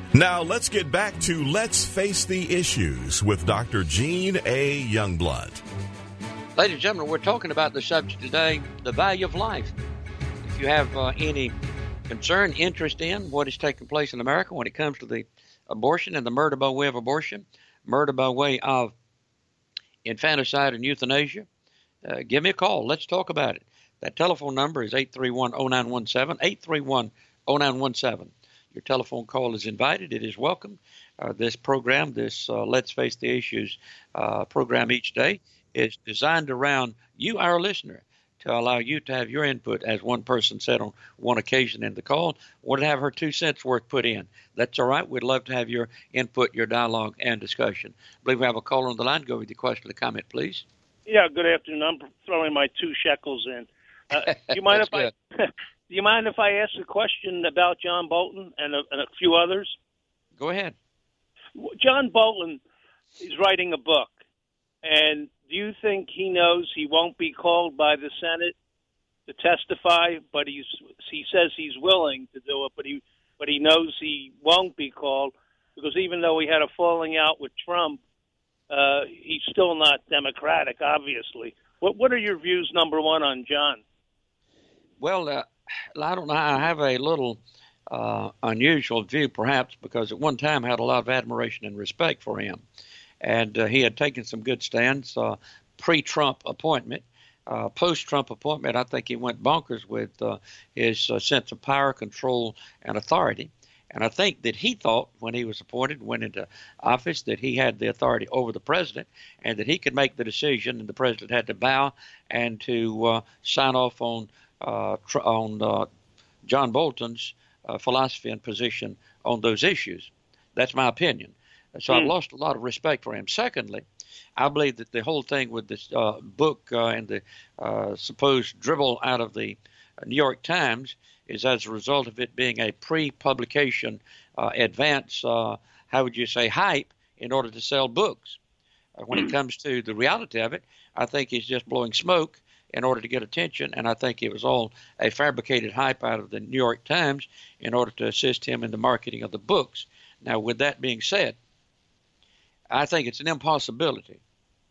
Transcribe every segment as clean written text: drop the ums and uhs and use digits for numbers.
Now let's get back to Let's Face the Issues with Dr. Gene A. Youngblood. Ladies and gentlemen, we're talking about the subject today, the value of life. If you have any concern, interest in what is taking place in America when it comes to the abortion and the murder by way of abortion, murder by way of infanticide and euthanasia, give me a call. Let's talk about it. That telephone number is 831-0917, 831-0917. Your telephone call is invited. It is welcome. This program, Let's Face the Issues program each day, is designed around you, our listener, to allow you to have your input, as one person said on one occasion in the call, wanted to have her 2 cents worth put in. That's all right. We'd love to have your input, your dialogue, and discussion. I believe we have a caller on the line. Go with your question or comment, please. Yeah, good afternoon. I'm throwing my 2 shekels in. Do you mind if I ask a question about John Bolton and a few others? Go ahead. John Bolton is writing a book, and do you think he knows he won't be called by the Senate to testify? But he says he's willing to do it, but he knows he won't be called because even though he had a falling out with Trump, he's still not Democratic, obviously. What are your views, number one, on John? Well, I don't know. I have a little unusual view, perhaps, because at one time I had a lot of admiration and respect for him. And he had taken some good stands pre-Trump appointment. Post-Trump appointment, I think he went bonkers with his sense of power, control, and authority. And I think that he thought when he was appointed, went into office, that he had the authority over the president and that he could make the decision, and the president had to bow and to sign off on John Bolton's philosophy and position on those issues. That's my opinion. So I've lost a lot of respect for him. Secondly, I believe that the whole thing with this book and the supposed dribble out of the New York Times is as a result of it being a pre-publication advance, hype in order to sell books. When it comes to the reality of it, I think he's just blowing smoke in order to get attention, and I think it was all a fabricated hype out of the New York Times in order to assist him in the marketing of the books. Now, with that being said, I think it's an impossibility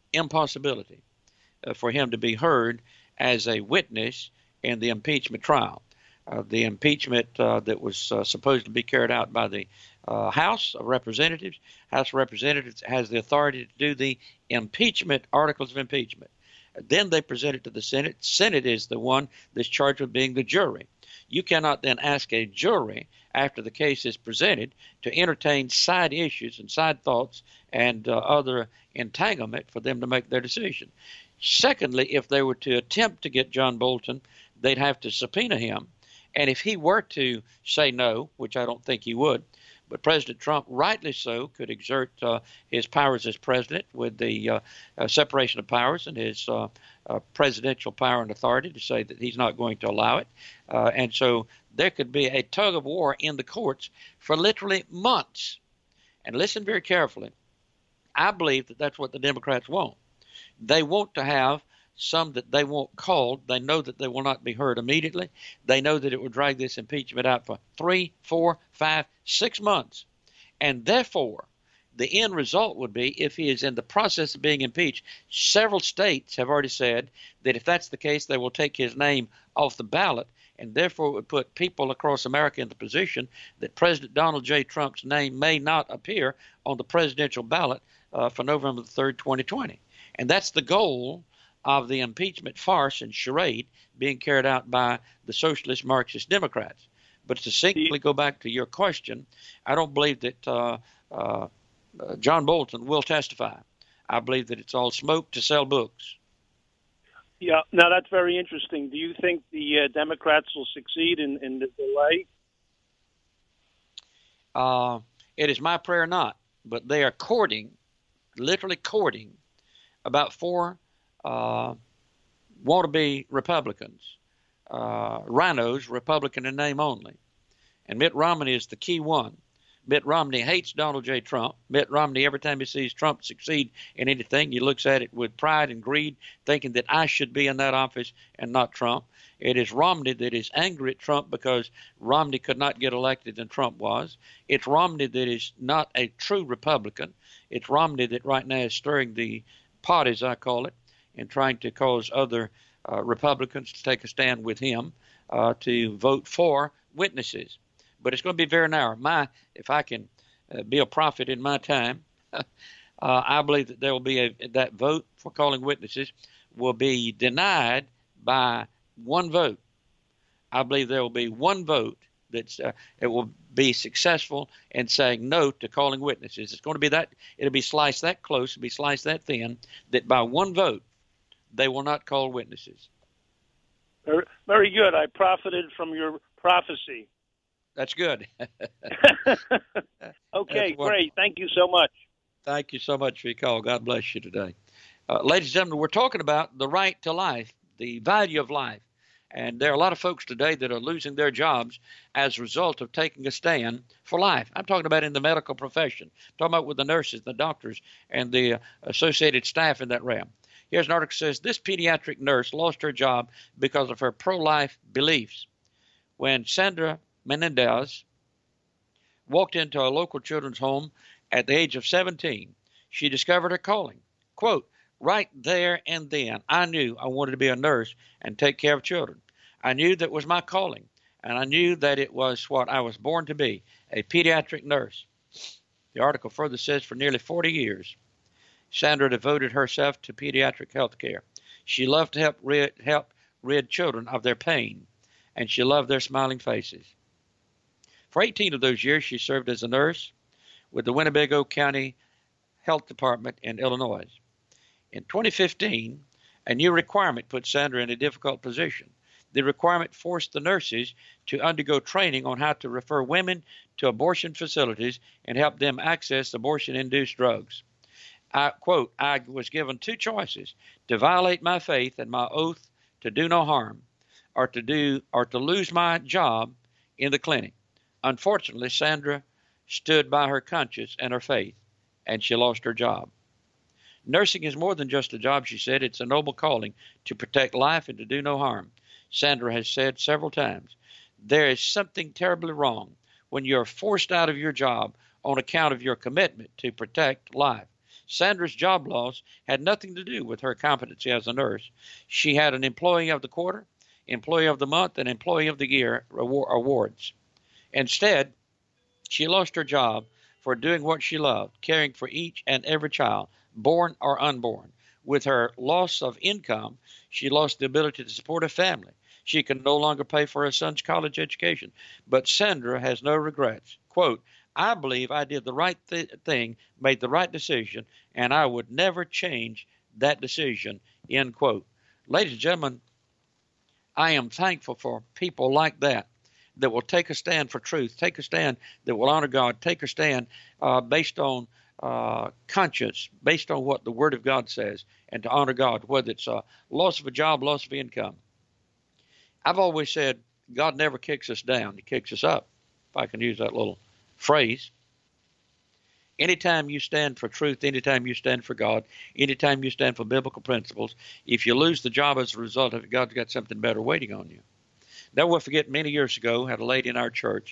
for him to be heard as a witness in the impeachment trial. The impeachment that was supposed to be carried out by the House of Representatives. House of Representatives has the authority to do the impeachment, articles of impeachment. Then they present it to the Senate. Senate is the one that's charged with being the jury. You cannot then ask a jury, after the case is presented, to entertain side issues and side thoughts and other entanglement for them to make their decision. Secondly, if they were to attempt to get John Bolton, they'd have to subpoena him. And if he were to say no, which I don't think he would, but President Trump, rightly so, could exert his powers as president with the separation of powers and his presidential power and authority to say that he's not going to allow it. And so there could be a tug of war in the courts for literally months. And listen very carefully. I believe that that's what the Democrats want. They want to have some that they want called. They know that they will not be heard immediately. They know that it will drag this impeachment out for 3, 4, 5, 6 months. And therefore, the end result would be, if he is in the process of being impeached, several states have already said that if that's the case, they will take his name off the ballot. And therefore, it would put people across America in the position that President Donald J. Trump's name may not appear on the presidential ballot for November the 3rd, 2020. And that's the goal of the impeachment farce and charade being carried out by the socialist Marxist Democrats. But to simply go back to your question, I don't believe that John Bolton will testify. I believe that it's all smoke to sell books. Yeah, now that's very interesting. Do you think the Democrats will succeed in the delay? It is my prayer not, but they are courting, literally courting, about 4 wannabe Republicans, rhinos, Republican in name only. And Mitt Romney is the key one. Mitt Romney hates Donald J. Trump. Mitt Romney, every time he sees Trump succeed in anything, he looks at it with pride and greed, thinking that I should be in that office and not Trump. It is Romney that is angry at Trump because Romney could not get elected than Trump was. It's Romney that is not a true Republican. It's Romney that right now is stirring the pot, as I call it, and trying to cause other Republicans to take a stand with him to vote for witnesses. But it's going to be very narrow. If I can be a prophet in my time, I believe that there will be that vote for calling witnesses will be denied by one vote. I believe there will be one vote that's it will be successful in saying no to calling witnesses. It's going to be that it'll be sliced that close, it'll be sliced that thin, that by one vote they will not call witnesses. Very, very good. I profited from your prophecy. That's good. Okay, great. Thank you so much. Thank you so much for your call. God bless you today. Ladies and gentlemen, we're talking about the right to life, the value of life. And there are a lot of folks today that are losing their jobs as a result of taking a stand for life. I'm talking about in the medical profession. I'm talking about with the nurses, the doctors, and the associated staff in that realm. Here's an article that says, this pediatric nurse lost her job because of her pro-life beliefs. When Sandra Menendez walked into a local children's home at the age of 17, she discovered her calling. Quote, right there and then, I knew I wanted to be a nurse and take care of children. I knew that was my calling, and I knew that it was what I was born to be, a pediatric nurse. The article further says for nearly 40 years, Sandra devoted herself to pediatric health care. She loved to help rid children of their pain, and she loved their smiling faces. For 18 of those years, she served as a nurse with the Winnebago County Health Department in Illinois. In 2015, a new requirement put Sandra in a difficult position. The requirement forced the nurses to undergo training on how to refer women to abortion facilities and help them access abortion-induced drugs. I was given two choices: to violate my faith and my oath to do no harm, or to lose my job in the clinic. Unfortunately, Sandra stood by her conscience and her faith, and she lost her job. Nursing is more than just a job, she said. It's a noble calling to protect life and to do no harm. Sandra has said several times, there is something terribly wrong when you're forced out of your job on account of your commitment to protect life. Sandra's job loss had nothing to do with her competency as a nurse. She had an Employee of the Quarter, Employee of the Month, and Employee of the Year awards. Instead, she lost her job for doing what she loved, caring for each and every child, born or unborn. With her loss of income, she lost the ability to support a family. She can no longer pay for her son's college education. But Sandra has no regrets. Quote, I believe I did the right thing, made the right decision, and I would never change that decision, end quote. Ladies and gentlemen, I am thankful for people like that will take a stand for truth, take a stand that will honor God, take a stand based on conscience, based on what the Word of God says, and to honor God, whether it's loss of a job, loss of income. I've always said God never kicks us down. He kicks us up, if I can use that little phrase. Anytime you stand for truth, anytime you stand for God, anytime you stand for biblical principles, if you lose the job as a result of it, God's got something better waiting on you. Never will forget, many years ago, had a lady in our church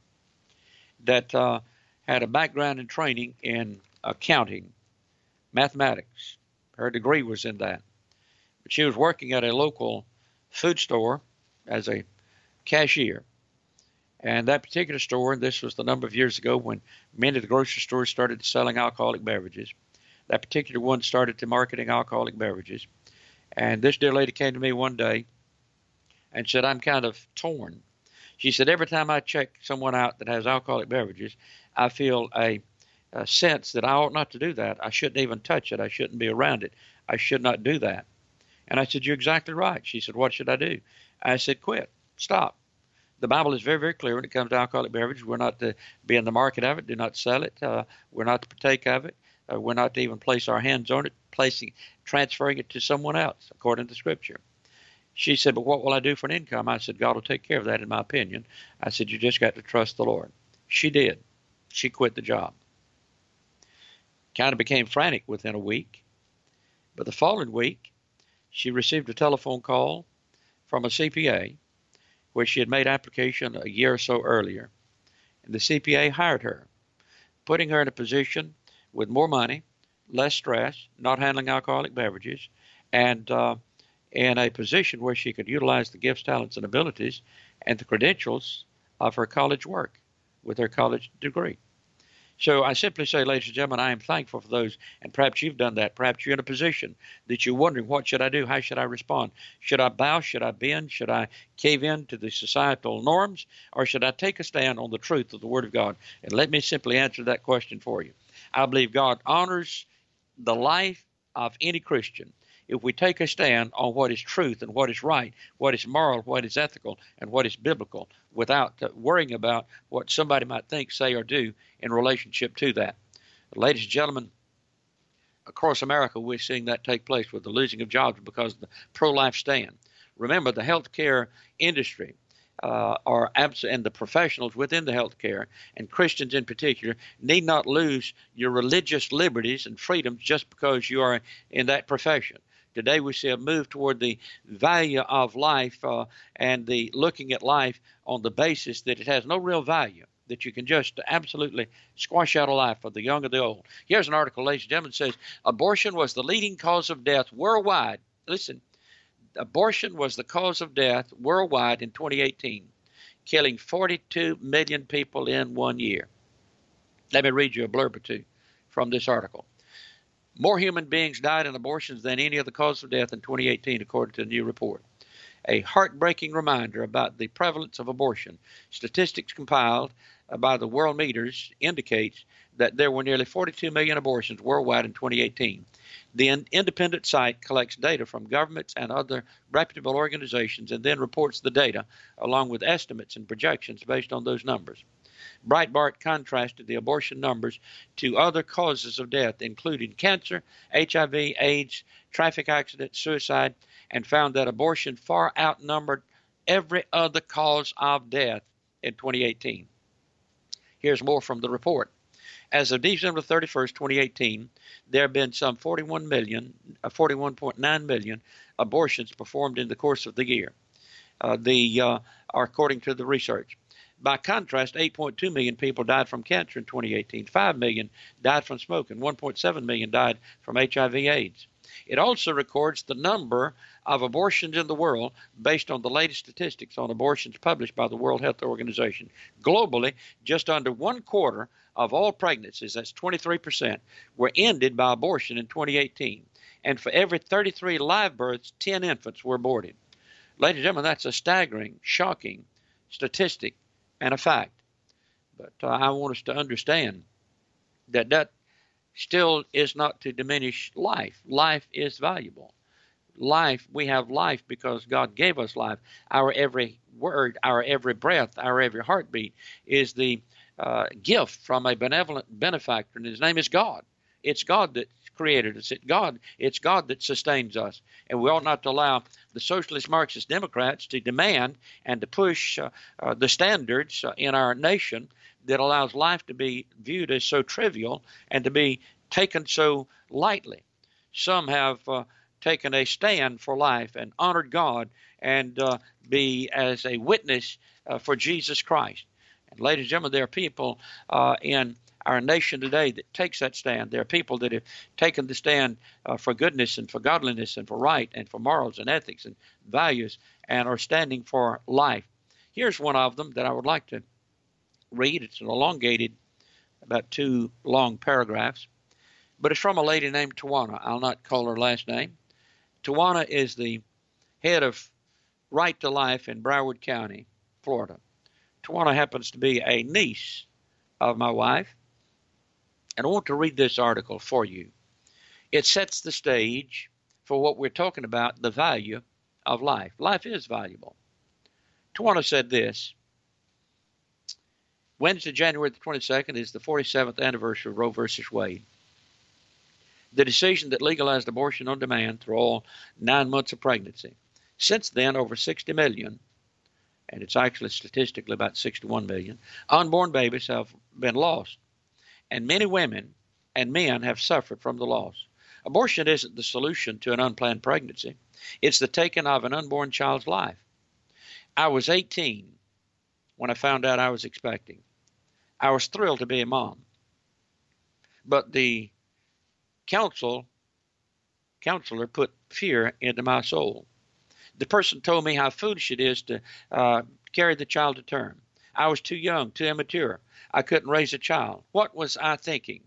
that had a background in training in accounting, mathematics. Her degree was in that. But she was working at a local food store as a cashier. And that particular store, and this was the number of years ago when many of the grocery stores started selling alcoholic beverages, that particular one started to marketing alcoholic beverages. And this dear lady came to me one day and said, I'm kind of torn. She said, every time I check someone out that has alcoholic beverages, I feel a sense that I ought not to do that. I shouldn't even touch it. I shouldn't be around it. I should not do that. And I said, you're exactly right. She said, what should I do? I said, quit. Stop. The Bible is very, very clear when it comes to alcoholic beverages. We're not to be in the market of it. Do not sell it. We're not to partake of it. We're not to even place our hands on it, transferring it to someone else, according to Scripture. She said, but what will I do for an income? I said, God will take care of that, in my opinion. I said, you just got to trust the Lord. She did. She quit the job. Kind of became frantic within a week. But the following week, she received a telephone call from a CPA where she had made application a year or so earlier. And the CPA hired her, putting her in a position with more money, less stress, not handling alcoholic beverages, and in a position where she could utilize the gifts, talents, and abilities and the credentials of her college work with her college degree. So I simply say, ladies and gentlemen, I am thankful for those, and perhaps you've done that. Perhaps you're in a position that you're wondering, what should I do? How should I respond? Should I bow? Should I bend? Should I cave in to the societal norms? Or should I take a stand on the truth of the Word of God? And let me simply answer that question for you. I believe God honors the life of any Christian if we take a stand on what is truth and what is right, what is moral, what is ethical, and what is biblical, without worrying about what somebody might think, say, or do in relationship to that. Ladies and gentlemen, across America, we're seeing that take place with the losing of jobs because of the pro-life stand. Remember, the healthcare industry and the professionals within the healthcare, and Christians in particular, need not lose your religious liberties and freedoms just because you are in that profession. Today we see a move toward the value of life and the looking at life on the basis that it has no real value, that you can just absolutely squash out a life for the young or the old. Here's an article, ladies and gentlemen, says abortion was the leading cause of death worldwide. Listen, abortion was the cause of death worldwide in 2018, killing 42 million people in 1 year. Let me read you a blurb or two from this article. More human beings died in abortions than any other cause of death in 2018, according to a new report. A heartbreaking reminder about the prevalence of abortion. Statistics compiled by the World Meters indicates that there were nearly 42 million abortions worldwide in 2018. The independent site collects data from governments and other reputable organizations and then reports the data along with estimates and projections based on those numbers. Breitbart contrasted the abortion numbers to other causes of death, including cancer, HIV, AIDS, traffic accidents, suicide, and found that abortion far outnumbered every other cause of death in 2018. Here's more from the report. As of December 31st, 2018, there have been some 41.9 million abortions performed in the course of the year, according to the research. By contrast, 8.2 million people died from cancer in 2018, 5 million died from smoking, 1.7 million died from HIV/AIDS. It also records the number of abortions in the world based on the latest statistics on abortions published by the World Health Organization. Globally, just under 1/4 of all pregnancies, that's 23%, were ended by abortion in 2018. And for every 33 live births, 10 infants were aborted. Ladies and gentlemen, that's a staggering, shocking statistic and a fact. But I want us to understand that that still is not to diminish life. Life is valuable. Life, we have life because God gave us life. Our every word, our every breath, our every heartbeat is the gift from a benevolent benefactor, and his name is God. It's God that created us. It's God that sustains us. And we ought not to allow the socialist Marxist Democrats to demand and to push the standards in our nation that allows life to be viewed as so trivial and to be taken so lightly. Some have taken a stand for life and honored God and be as a witness for Jesus Christ. And ladies and gentlemen, there are people in our nation today that takes that stand. There are people that have taken the stand for goodness and for godliness and for right and for morals and ethics and values and are standing for life. Here's one of them that I would like to read. It's an elongated, about 2 long paragraphs, but it's from a lady named Tawana. I'll not call her last name. Tawana is the head of Right to Life in Broward County, Florida. Tawana happens to be a niece of my wife. And I want to read this article for you. It sets the stage for what we're talking about, the value of life. Life is valuable. Tawana said this: Wednesday, January the 22nd is the 47th anniversary of Roe versus Wade. The decision that legalized abortion on demand through all 9 months of pregnancy. Since then, over 60 million, and it's actually statistically about 61 million, unborn babies have been lost And many women and men have suffered from the loss. Abortion isn't the solution to an unplanned pregnancy. It's the taking of an unborn child's life. I was 18 when I found out I was expecting. I was thrilled to be a mom. But the counselor put fear into my soul. The person told me how foolish it is to carry the child to term. I was too young, too immature. I couldn't raise a child. What was I thinking?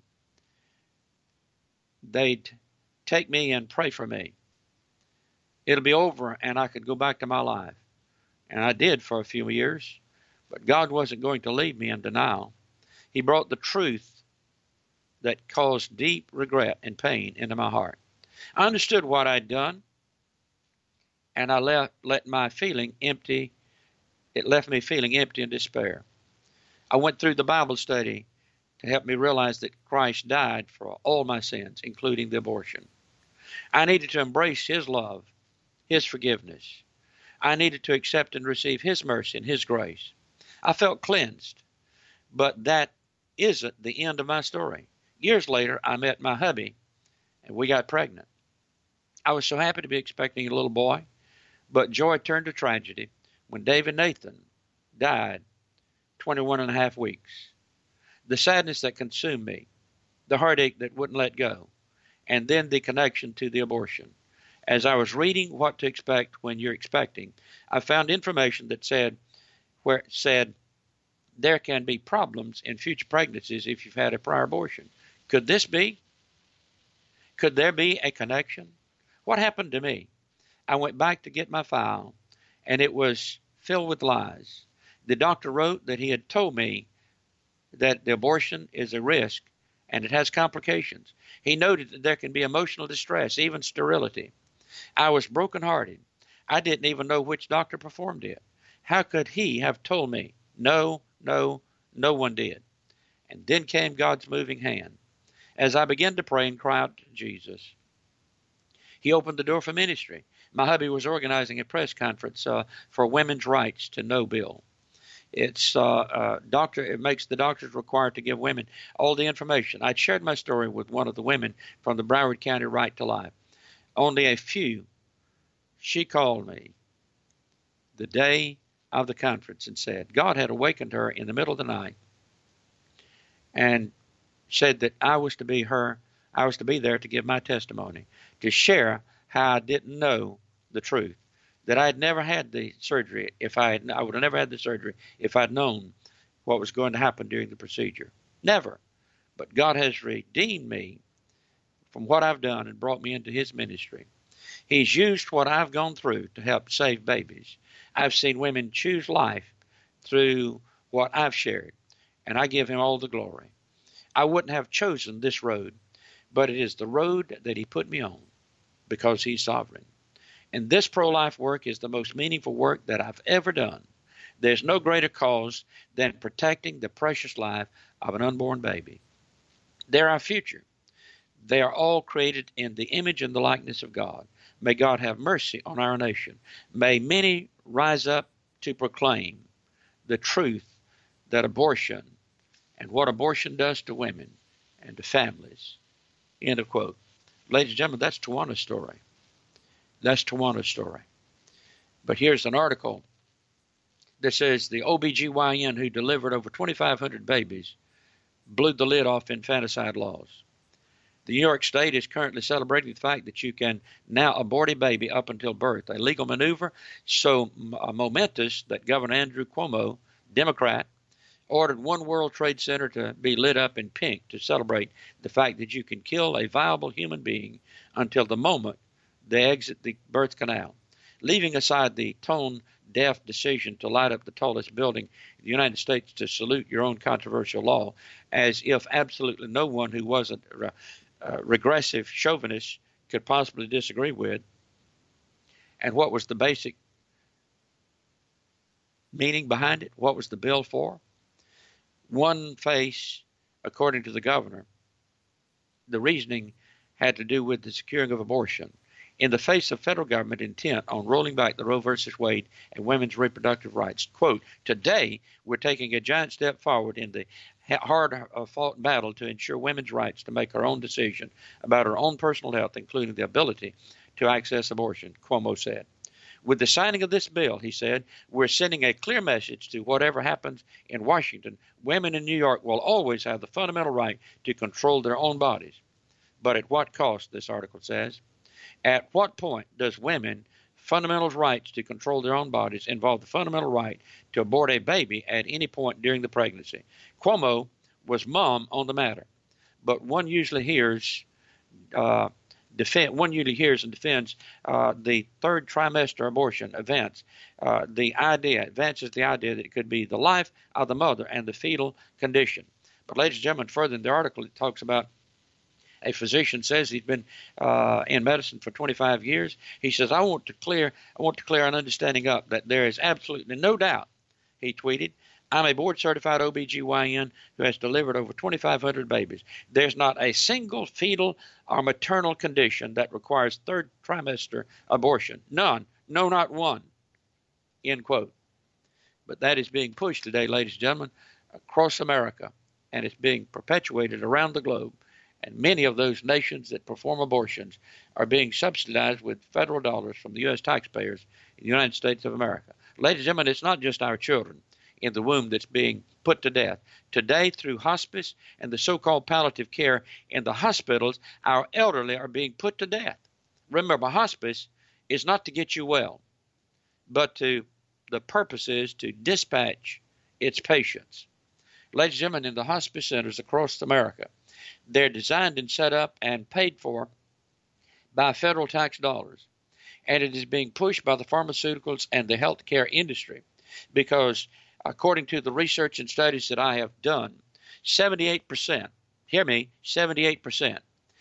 They'd take me and pray for me. It'll be over and I could go back to my life. And I did for a few years. But God wasn't going to leave me in denial. He brought the truth that caused deep regret and pain into my heart. I understood what I'd done, and I let my feeling empty. It left me feeling empty and despair. I went through the Bible study to help me realize that Christ died for all my sins, including the abortion. I needed to embrace His love, His forgiveness. I needed to accept and receive His mercy and His grace. I felt cleansed, but that isn't the end of my story. Years later, I met my hubby, and we got pregnant. I was so happy to be expecting a little boy, but joy turned to tragedy when David Nathan died 21 and a half weeks. The sadness that consumed me, the heartache that wouldn't let go, and then the connection to the abortion. As I was reading what to expect when you're expecting, I found information that said there can be problems in future pregnancies if you've had a prior abortion. Could this be? Could there be a connection? What happened to me? I went back to get my file, and it was filled with lies. The doctor wrote that he had told me that the abortion is a risk and it has complications. He noted that there can be emotional distress, even sterility. I was brokenhearted. I didn't even know which doctor performed it. How could he have told me? No one did. And then came God's moving hand. As I began to pray and cry out to Jesus, He opened the door for ministry. My hubby was organizing a press conference for women's rights to know bill. It makes the doctors required to give women all the information. I'd shared my story with one of the women from the Broward County Right to Life. Only a few. She called me the day of the conference and said God had awakened her in the middle of the night and said that I was to be there to give my testimony, to share how I didn't know the truth, that I had never had the surgery. I would have never had the surgery if I'd known what was going to happen during the procedure. Never. But God has redeemed me from what I've done and brought me into His ministry. He's used what I've gone through to help save babies. I've seen women choose life through what I've shared, and I give Him all the glory. I wouldn't have chosen this road, but it is the road that He put me on because He's sovereign. And this pro-life work is the most meaningful work that I've ever done. There's no greater cause than protecting the precious life of an unborn baby. They're our future. They are all created in the image and the likeness of God. May God have mercy on our nation. May many rise up to proclaim the truth that abortion and what abortion does to women and to families. End of quote. Ladies and gentlemen, that's Tawana's story. That's Tawana's story. But here's an article that says the OBGYN who delivered over 2,500 babies blew the lid off infanticide laws. The New York State is currently celebrating the fact that you can now abort a baby up until birth, a legal maneuver so momentous that Governor Andrew Cuomo, Democrat, ordered One World Trade Center to be lit up in pink to celebrate the fact that you can kill a viable human being until the moment they exit the birth canal, leaving aside the tone-deaf decision to light up the tallest building in the United States to salute your own controversial law, as if absolutely no one who wasn't regressive chauvinist could possibly disagree with. And what was the basic meaning behind it? What was the bill for? One face, according to the governor, the reasoning had to do with the securing of abortion. In the face of federal government intent on rolling back the Roe versus Wade and women's reproductive rights, quote, today we're taking a giant step forward in the hard-fought battle to ensure women's rights to make their own decision about their own personal health, including the ability to access abortion, Cuomo said. With the signing of this bill, he said, we're sending a clear message to whatever happens in Washington. Women in New York will always have the fundamental right to control their own bodies. But at what cost, this article says? At what point does women fundamental rights to control their own bodies involve the fundamental right to abort a baby at any point during the pregnancy? Cuomo was mum on the matter, but one usually hears and defends the third trimester abortion advances the idea that it could be the life of the mother and the fetal condition. But ladies and gentlemen, further in the article, it talks about a physician says he's been in medicine for 25 years. He says, I want to clear an understanding up that there is absolutely no doubt, he tweeted, I'm a board-certified OBGYN who has delivered over 2,500 babies. There's not a single fetal or maternal condition that requires third trimester abortion. None. No, not one. End quote. But that is being pushed today, ladies and gentlemen, across America, and it's being perpetuated around the globe. And many of those nations that perform abortions are being subsidized with federal dollars from the U.S. taxpayers in the United States of America. Ladies and gentlemen, it's not just our children in the womb that's being put to death. Today, through hospice and the so-called palliative care in the hospitals, our elderly are being put to death. Remember, hospice is not to get you well, but the purpose is to dispatch its patients. Ladies and gentlemen, in the hospice centers across America, they're designed and set up and paid for by federal tax dollars. And it is being pushed by the pharmaceuticals and the healthcare industry because, according to the research and studies that I have done, 78%, hear me, 78%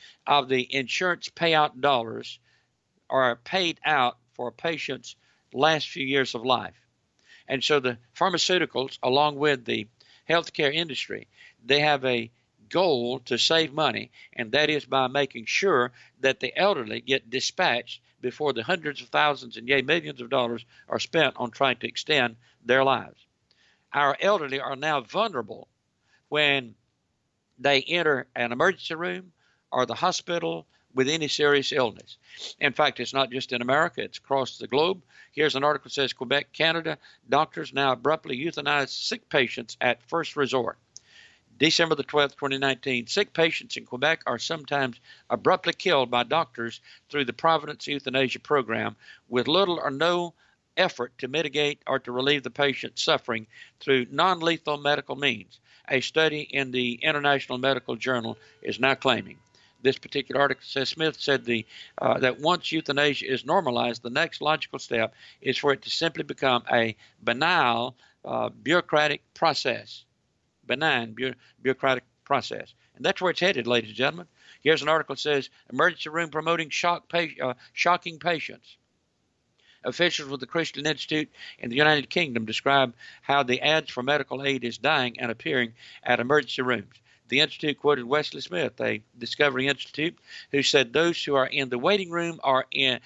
of the insurance payout dollars are paid out for a patient's last few years of life. And so the pharmaceuticals, along with the healthcare industry, they have a goal to save money, and that is by making sure that the elderly get dispatched before the hundreds of thousands and yea, millions of dollars are spent on trying to extend their lives. Our elderly are now vulnerable when they enter an emergency room or the hospital with any serious illness. In fact, it's not just in America, it's across the globe. Here's an article that says Quebec, Canada, doctors now abruptly euthanize sick patients at first resort. December the 12th, 2019, sick patients in Quebec are sometimes abruptly killed by doctors through the Providence Euthanasia Program with little or no effort to mitigate or to relieve the patient's suffering through non-lethal medical means. A study in the International Medical Journal is now claiming. This particular article says Smith said that once euthanasia is normalized, the next logical step is for it to simply become a benign bureaucratic process. Benign bureaucratic process. And that's where it's headed, ladies and gentlemen. Here's an article that says emergency room promoting shocking patients. Officials with the Christian Institute in the United Kingdom describe how the ads for medical aid is dying and appearing at emergency rooms. The Institute quoted Wesley Smith, a Discovery Institute, who said those who are in the waiting room are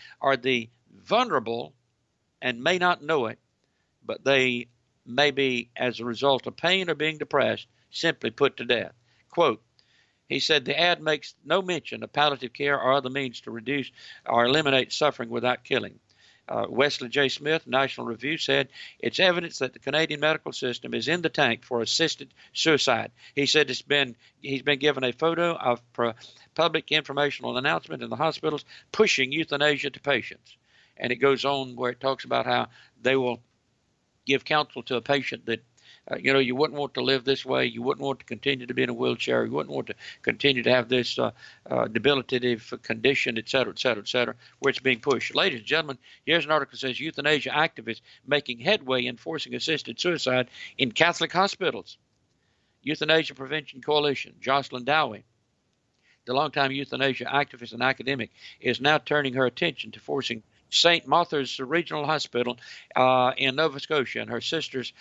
the vulnerable and may not know it, but they may be, as a result of pain or being depressed, simply put to death. Quote, he said the ad makes no mention of palliative care or other means to reduce or eliminate suffering without killing. Wesley J. Smith, National Review, said it's evidence that the Canadian medical system is in the tank for assisted suicide. He said he's been given a photo of public informational announcement in the hospitals pushing euthanasia to patients. And it goes on where it talks about how they will give counsel to a patient that, you wouldn't want to live this way. You wouldn't want to continue to be in a wheelchair. You wouldn't want to continue to have this debilitative condition, et cetera, et cetera, et cetera, where it's being pushed. Ladies and gentlemen, here's an article that says euthanasia activists making headway in forcing assisted suicide in Catholic hospitals. Euthanasia Prevention Coalition, Jocelyn Dowie, the longtime euthanasia activist and academic, is now turning her attention to forcing St. Martha's Regional Hospital in Nova Scotia and her sister's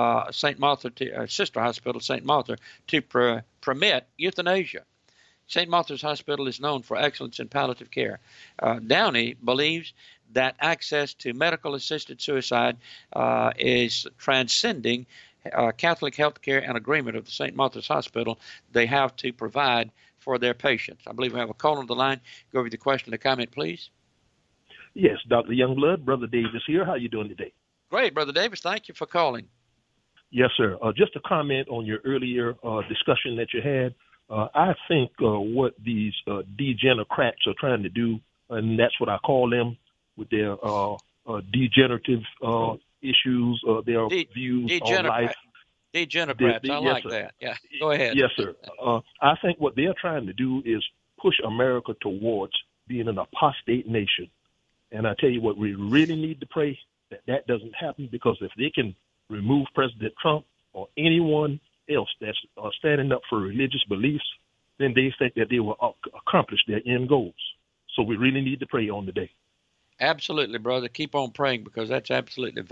sister hospital, St. Martha, to permit euthanasia. St. Martha's Hospital is known for excellence in palliative care. Downey believes that access to medical-assisted suicide is transcending Catholic health care and agreement of the St. Martha's Hospital they have to provide for their patients. I believe we have a call on the line. Go over the question or comment, please. Yes, Dr. Youngblood, Brother Davis here. How you doing today? Great, Brother Davis. Thank you for calling. Yes, sir. Just a comment on your earlier discussion that you had. I think what these degenocrats are trying to do, and that's what I call them, with their degenerative issues, their views on life. Degenocrats, I like that. Yeah, go ahead. Yes, sir. I think what they're trying to do is push America towards being an apostate nation. And I tell you what, we really need to pray that that doesn't happen, because if they can remove President Trump or anyone else that's standing up for religious beliefs, then they think that they will accomplish their end goals. So we really need to pray on the day. Absolutely, brother. Keep on praying, because that's absolutely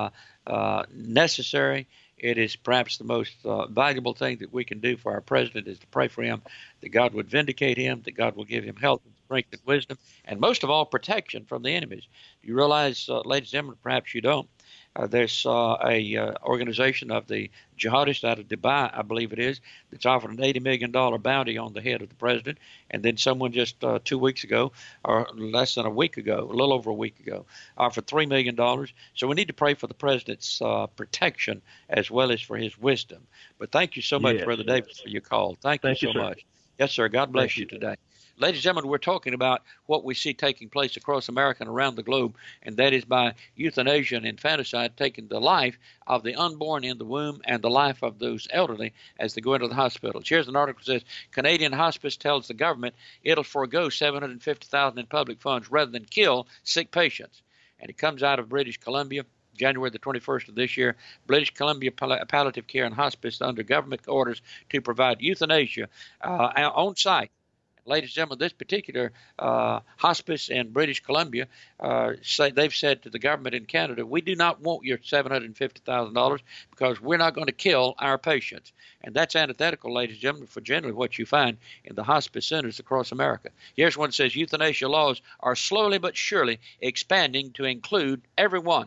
necessary. It is perhaps the most valuable thing that we can do for our president is to pray for him, that God would vindicate him, that God will give him health and strength and wisdom, and most of all, protection from the enemies. You realize, ladies and gentlemen, perhaps you don't, there's a organization of the jihadists out of Dubai, I believe it is, that's offered an $80 million bounty on the head of the president. And then someone just 2 weeks ago, or less than a week ago, a little over a week ago, offered $3 million. So we need to pray for the president's protection as well as for his wisdom. But thank you so much, Brother Davis, for your call. Thank you so much. Yes, sir. God bless you today. Ladies and gentlemen, we're talking about what we see taking place across America and around the globe, and that is by euthanasia and infanticide, taking the life of the unborn in the womb and the life of those elderly as they go into the hospitals. Here's an article that says, Canadian Hospice tells the government it'll forego $750,000 in public funds rather than kill sick patients. And it comes out of British Columbia. January the 21st of this year, British Columbia Palliative Care and Hospice under government orders to provide euthanasia on site. Ladies and gentlemen, this particular hospice in British Columbia, they've said to the government in Canada, we do not want your $750,000 because we're not going to kill our patients. And that's antithetical, ladies and gentlemen, for generally what you find in the hospice centers across America. Here's one that says euthanasia laws are slowly but surely expanding to include everyone.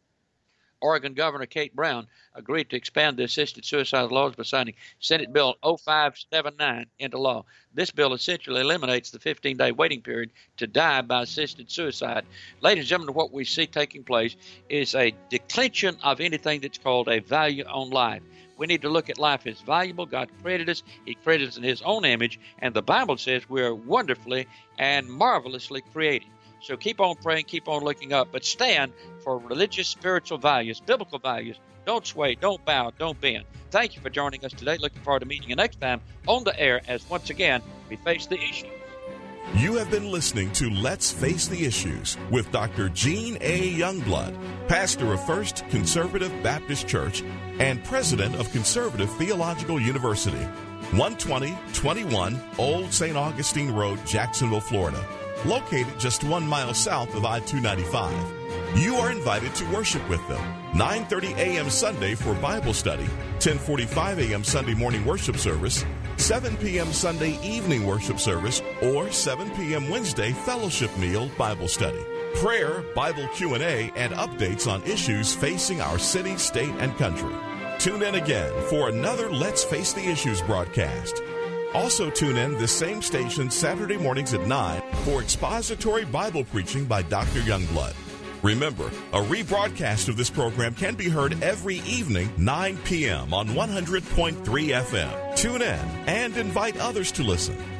Oregon Governor Kate Brown agreed to expand the assisted suicide laws by signing Senate Bill 0579 into law. This bill essentially eliminates the 15-day waiting period to die by assisted suicide. Ladies and gentlemen, what we see taking place is a declension of anything that's called a value on life. We need to look at life as valuable. God created us. He created us in His own image, and the Bible says we are wonderfully and marvelously created. So keep on praying, keep on looking up, but stand for religious, spiritual values, biblical values. Don't sway, don't bow, don't bend. Thank you for joining us today. Looking forward to meeting you next time on the air as once again we face the issues. You have been listening to Let's Face the Issues with Dr. Gene A. Youngblood, pastor of First Conservative Baptist Church and president of Conservative Theological University, 12021 Old St. Augustine Road, Jacksonville, Florida. Located just 1 mile south of I-295. You are invited to worship with them. 9:30 a.m. Sunday for Bible study, 10:45 a.m. Sunday morning worship service, 7 p.m. Sunday evening worship service, or 7 p.m. Wednesday fellowship meal Bible study. Prayer, Bible Q&A, and updates on issues facing our city, state, and country. Tune in again for another Let's Face the Issues broadcast. Also tune in this same station Saturday mornings at 9 for expository Bible preaching by Dr. Youngblood. Remember, a rebroadcast of this program can be heard every evening, 9 p.m. on 100.3 FM. Tune in and invite others to listen.